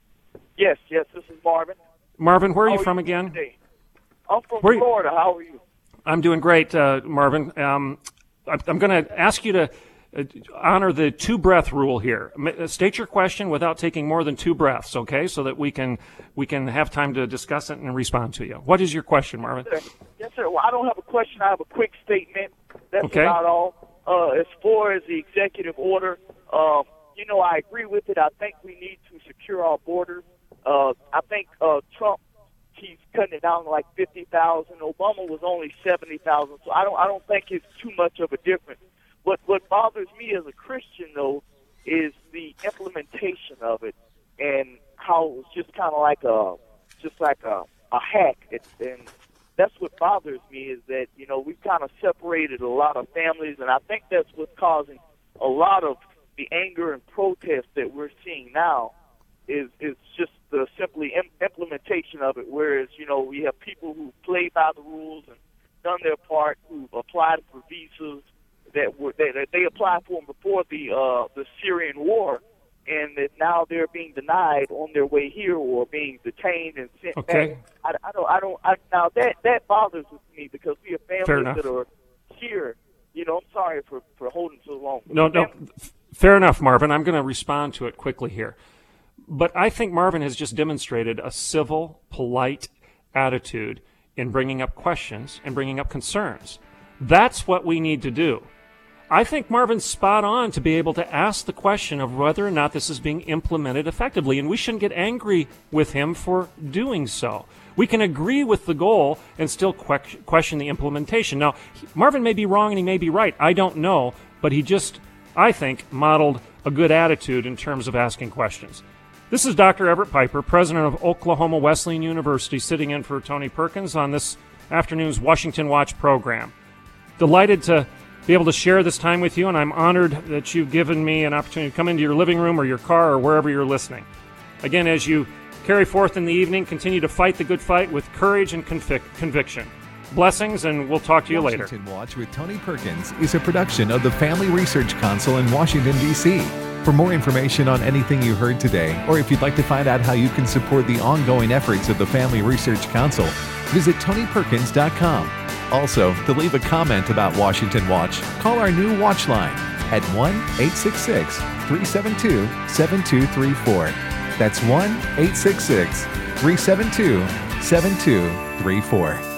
Yes, yes, this is Marvin. Marvin, where are How you are from you again? today? I'm from Where are you- Florida. How are you? I'm doing great, uh, Marvin. Um, I- I'm going to ask you to uh, honor the two-breath rule here. M- State your question without taking more than two breaths, okay, so that we can we can have time to discuss it and respond to you. What is your question, Marvin? Yes, sir. Yes, sir. Well, I don't have a question. I have a quick statement. That's Okay. about all. Uh, as far as the executive order, uh, you know, I agree with it. I think we need to secure our borders. Uh, I think uh, Trump, he's cutting it down to like fifty thousand. Obama was only seventy thousand. So I don't, I don't think it's too much of a difference. What what bothers me as a Christian, though, is the implementation of it and how it's just kind of like a, just like a, a hack. It's, and that's what bothers me is that, you know, we've kind of separated a lot of families, and I think that's what's causing a lot of the anger and protest that we're seeing now is is just the simply im- implementation of it, whereas, you know, we have people who play by the rules and done their part, who've applied for visas that were that, that they applied for them before the uh, the Syrian war, and that now they're being denied on their way here or being detained and sent Okay. back. I, I don't, I don't, I, now that that bothers me because we have Fair families enough. that are here. You know, I'm sorry for, for holding so long. No, no, f- fair enough, Marvin. I'm going to respond to it quickly here. But I think Marvin has just demonstrated a civil, polite attitude in bringing up questions and bringing up concerns. That's what we need to do. I think Marvin's spot on to be able to ask the question of whether or not this is being implemented effectively, and we shouldn't get angry with him for doing so. We can agree with the goal and still que- question the implementation. Now, he- Marvin may be wrong and he may be right. I don't know, but he just, I think, modeled a good attitude in terms of asking questions. This is Doctor Everett Piper, president of Oklahoma Wesleyan University, sitting in for Tony Perkins on this afternoon's Washington Watch program. Delighted to be able to share this time with you, and I'm honored that you've given me an opportunity to come into your living room or your car or wherever you're listening. Again, as you carry forth in the evening, continue to fight the good fight with courage and convic- conviction. Blessings, and we'll talk to you later. Washington Watch with Tony Perkins is a production of the Family Research Council in Washington, D C For more information on anything you heard today, or if you'd like to find out how you can support the ongoing efforts of the Family Research Council, visit tony perkins dot com. Also, to leave a comment about Washington Watch, call our new watch line at one eight six six, three seven two, seven two three four. That's one eight six six, three seven two, seven two three four.